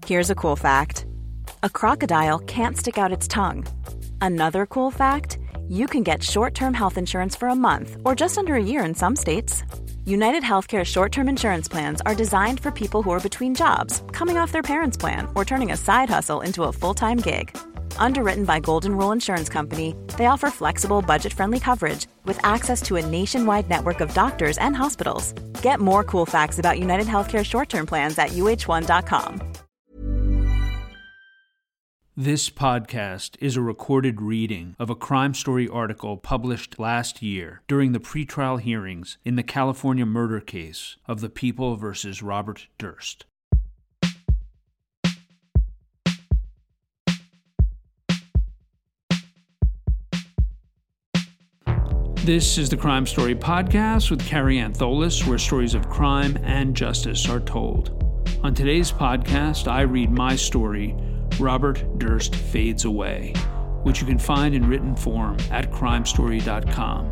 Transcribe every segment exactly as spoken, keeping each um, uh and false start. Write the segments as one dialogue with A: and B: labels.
A: Here's a cool fact. A crocodile can't stick out its tongue. Another cool fact, you can get short-term health insurance for a month or just under a year in some states. United Healthcare short-term insurance plans are designed for people who are between jobs, coming off their parents' plan, or turning a side hustle into a full-time gig. Underwritten by Golden Rule Insurance Company, they offer flexible, budget-friendly coverage with access to a nationwide network of doctors and hospitals. Get more cool facts about United Healthcare short-term plans at U H one dot com.
B: This podcast is a recorded reading of a crime story article published last year during the pretrial hearings in the California murder case of the People versus Robert Durst. This is the Crime Story Podcast with Carrie Antholis, where stories of crime and justice are told. On today's podcast, I read my story, Robert Durst Fades Away, which you can find in written form at crime story dot com.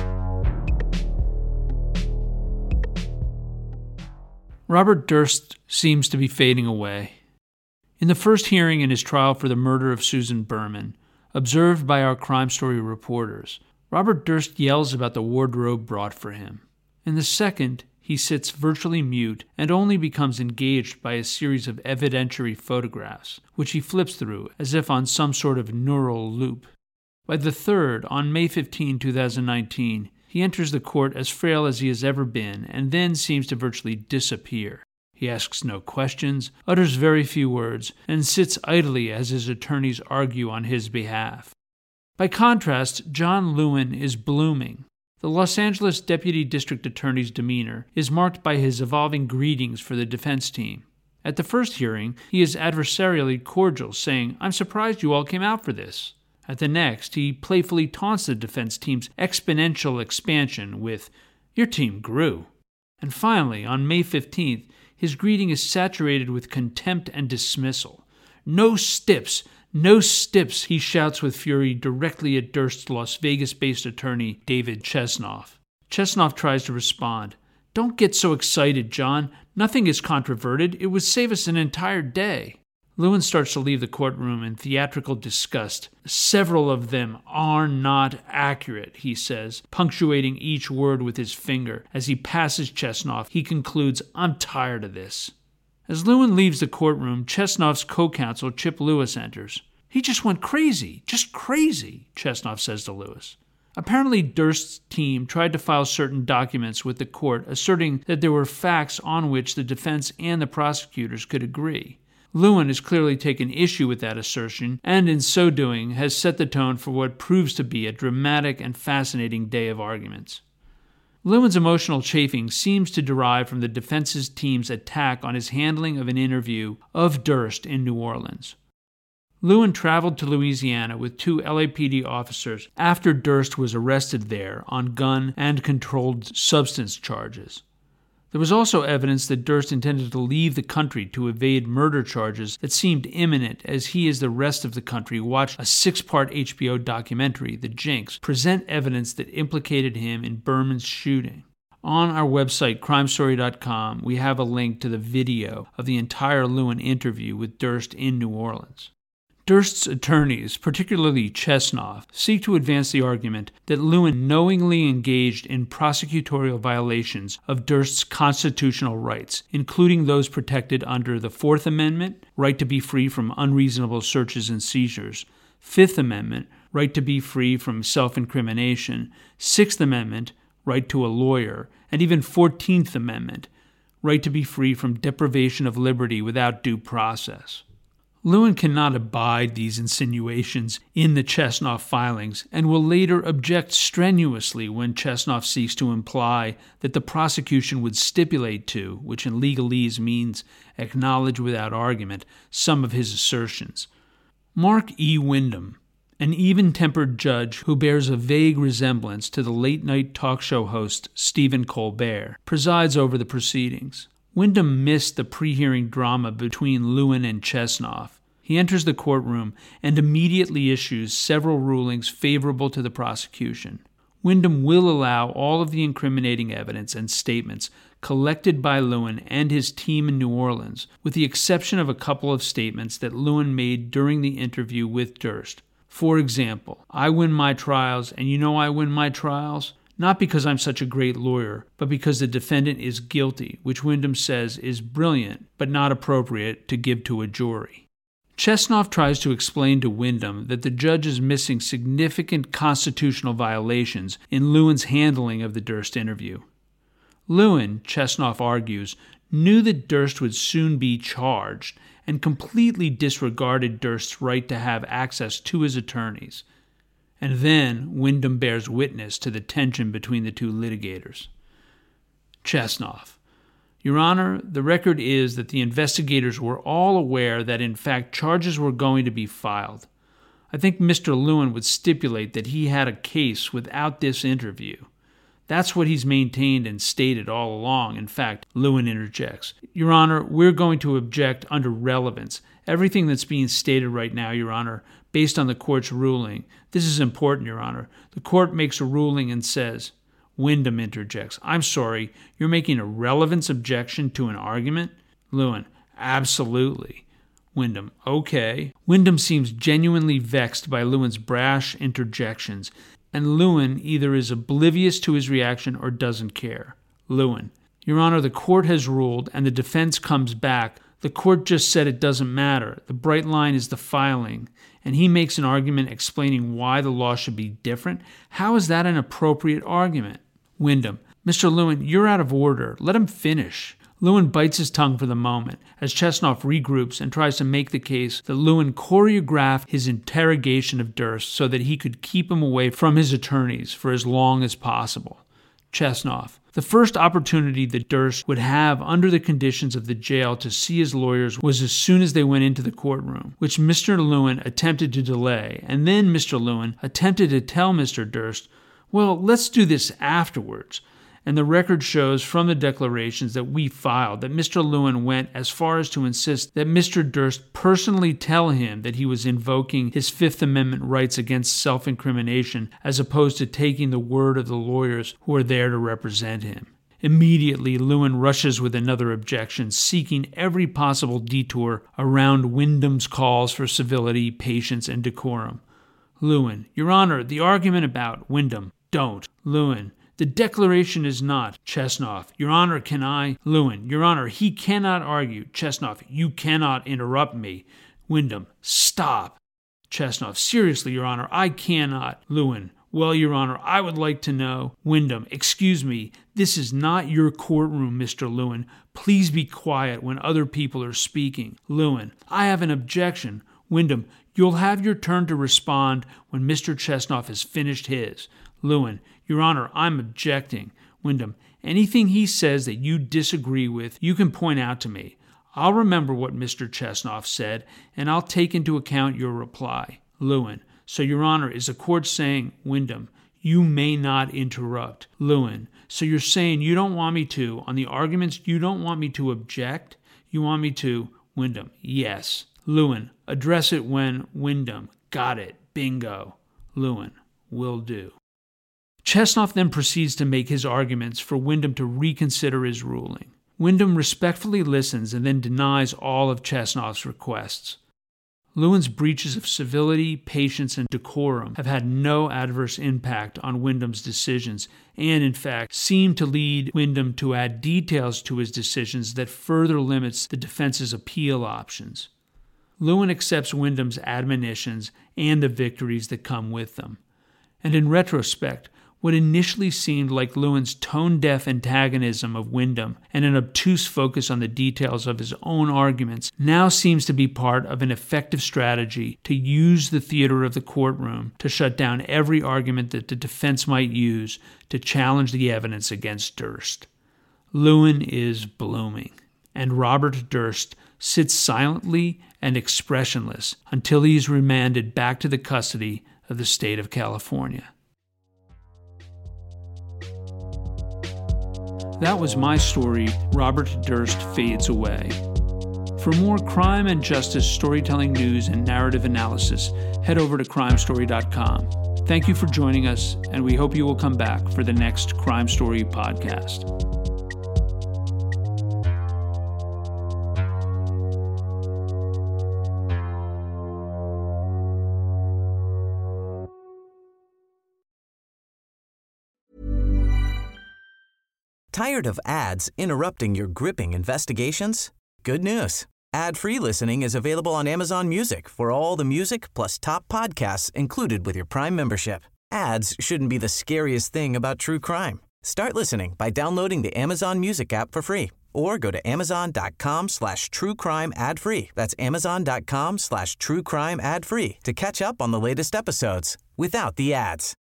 B: Robert Durst seems to be fading away. In the first hearing in his trial for the murder of Susan Berman, observed by our Crime Story reporters, Robert Durst yells about the wardrobe brought for him. In the second, he sits virtually mute and only becomes engaged by a series of evidentiary photographs, which he flips through as if on some sort of neural loop. By the third, on May fifteenth, twenty nineteen, he enters the court as frail as he has ever been and then seems to virtually disappear. He asks no questions, utters very few words, and sits idly as his attorneys argue on his behalf. By contrast, John Lewin is blooming. The Los Angeles Deputy District Attorney's demeanor is marked by his evolving greetings for the defense team. At the first hearing, he is adversarially cordial, saying, "I'm surprised you all came out for this." At the next, he playfully taunts the defense team's exponential expansion with, "Your team grew." And finally, on May fifteenth, his greeting is saturated with contempt and dismissal. "No stips! No stips," he shouts with fury directly at Durst's Las Vegas-based attorney, David Chesnoff. Chesnoff tries to respond. "Don't get so excited, John. Nothing is controverted. It would save us an entire day." Lewin starts to leave the courtroom in theatrical disgust. "Several of them are not accurate," he says, punctuating each word with his finger. As he passes Chesnoff, he concludes, "I'm tired of this." As Lewin leaves the courtroom, Chesnoff's co-counsel, Chip Lewis, enters. "He just went crazy, just crazy," Chesnoff says to Lewis. Apparently, Durst's team tried to file certain documents with the court asserting that there were facts on which the defense and the prosecutors could agree. Lewin has clearly taken issue with that assertion, and in so doing has set the tone for what proves to be a dramatic and fascinating day of arguments. Lewin's emotional chafing seems to derive from the defense's team's attack on his handling of an interview of Durst in New Orleans. Lewin traveled to Louisiana with two L A P D officers after Durst was arrested there on gun and controlled substance charges. There was also evidence that Durst intended to leave the country to evade murder charges that seemed imminent as he, as the rest of the country, watched a six-part H B O documentary, The Jinx, present evidence that implicated him in Berman's shooting. On our website, crime story dot com, we have a link to the video of the entire Lewin interview with Durst in New Orleans. Durst's attorneys, particularly Chesnoff, seek to advance the argument that Lewin knowingly engaged in prosecutorial violations of Durst's constitutional rights, including those protected under the Fourth Amendment, right to be free from unreasonable searches and seizures, Fifth Amendment, right to be free from self-incrimination, Sixth Amendment, right to a lawyer, and even Fourteenth Amendment, right to be free from deprivation of liberty without due process. Lewin cannot abide these insinuations in the Chesnoff filings and will later object strenuously when Chesnoff seeks to imply that the prosecution would stipulate to, which in legalese means acknowledge without argument, some of his assertions. Mark E. Wyndham, an even-tempered judge who bears a vague resemblance to the late-night talk show host Stephen Colbert, presides over the proceedings. Wyndham missed the pre-hearing drama between Lewin and Chesnoff. He enters the courtroom and immediately issues several rulings favorable to the prosecution. Wyndham will allow all of the incriminating evidence and statements collected by Lewin and his team in New Orleans, with the exception of a couple of statements that Lewin made during the interview with Durst. For example, I win my trials, and you know I win my trials? Not because I'm such a great lawyer, but because the defendant is guilty, which Wyndham says is brilliant, but not appropriate to give to a jury. Chesnoff tries to explain to Wyndham that the judge is missing significant constitutional violations in Lewin's handling of the Durst interview. Lewin, Chesnoff argues, knew that Durst would soon be charged and completely disregarded Durst's right to have access to his attorneys. And then Wyndham bears witness to the tension between the two litigators. Chesnoff: Your Honor, the record is that the investigators were all aware that in fact charges were going to be filed. I think Mister Lewin would stipulate that he had a case without this interview. That's what he's maintained and stated all along. In fact, Lewin interjects, Your Honor, we're going to object under relevance. Everything that's being stated right now, Your Honor, based on the court's ruling. This is important, Your Honor. The court makes a ruling and says, Wyndham interjects, I'm sorry, you're making a relevance objection to an argument? Lewin, absolutely. Wyndham, okay. Wyndham seems genuinely vexed by Lewin's brash interjections, and Lewin either is oblivious to his reaction or doesn't care. Lewin, Your Honor, the court has ruled, and the defense comes back. The court just said it doesn't matter. The bright line is the filing. And he makes an argument explaining why the law should be different. How is that an appropriate argument? Wyndham, Mister Lewin, you're out of order. Let him finish. Lewin bites his tongue for the moment as Chesnoff regroups and tries to make the case that Lewin choreographed his interrogation of Durst so that he could keep him away from his attorneys for as long as possible. Chesnoff, the first opportunity that Durst would have under the conditions of the jail to see his lawyers was as soon as they went into the courtroom, which Mister Lewin attempted to delay, and then Mister Lewin attempted to tell Mister Durst, well, let's do this afterwards. And the record shows from the declarations that we filed that Mister Lewin went as far as to insist that Mister Durst personally tell him that he was invoking his Fifth Amendment rights against self-incrimination as opposed to taking the word of the lawyers who are there to represent him. Immediately, Lewin rushes with another objection, seeking every possible detour around Wyndham's calls for civility, patience, and decorum. Lewin, Your Honor, the argument about Wyndham, don't. Lewin, the declaration is not. Chesnoff, Your Honor, can I? Lewin, Your Honor, he cannot argue. Chesnoff, you cannot interrupt me. Wyndham, stop. Chesnoff, seriously, Your Honor, I cannot. Lewin, well, Your Honor, I would like to know. Wyndham, excuse me, this is not your courtroom, Mister Lewin. Please be quiet when other people are speaking. Lewin, I have an objection. Wyndham, you'll have your turn to respond when Mister Chesnoff has finished his. Lewin, Your Honor, I'm objecting. Wyndham, anything he says that you disagree with, you can point out to me. I'll remember what Mister Chesnoff said, and I'll take into account your reply. Lewin, so Your Honor, is the court saying, Wyndham, you may not interrupt. Lewin, so you're saying you don't want me to, on the arguments you don't want me to object? You want me to? Wyndham, yes. Lewin, address it when Wyndham, got it, bingo. Lewin, will do. Chesnoff then proceeds to make his arguments for Wyndham to reconsider his ruling. Wyndham respectfully listens and then denies all of Chesnoff's requests. Lewin's breaches of civility, patience, and decorum have had no adverse impact on Wyndham's decisions and, in fact, seem to lead Wyndham to add details to his decisions that further limits the defense's appeal options. Lewin accepts Wyndham's admonitions and the victories that come with them. And in retrospect, what initially seemed like Lewin's tone-deaf antagonism of Wyndham and an obtuse focus on the details of his own arguments now seems to be part of an effective strategy to use the theater of the courtroom to shut down every argument that the defense might use to challenge the evidence against Durst. Lewin is blooming, and Robert Durst sits silently and expressionless until he is remanded back to the custody of the state of California. That was my story, Robert Durst Fades Away. For more crime and justice storytelling news and narrative analysis, head over to crime story dot com. Thank you for joining us, and we hope you will come back for the next Crime Story podcast.
C: Tired of ads interrupting your gripping investigations? Good news. Ad-free listening is available on Amazon Music for all the music plus top podcasts included with your Prime membership. Ads shouldn't be the scariest thing about true crime. Start listening by downloading the Amazon Music app for free or go to amazon.com slash true crime ad free. That's amazon.com slash true crime ad free to catch up on the latest episodes without the ads.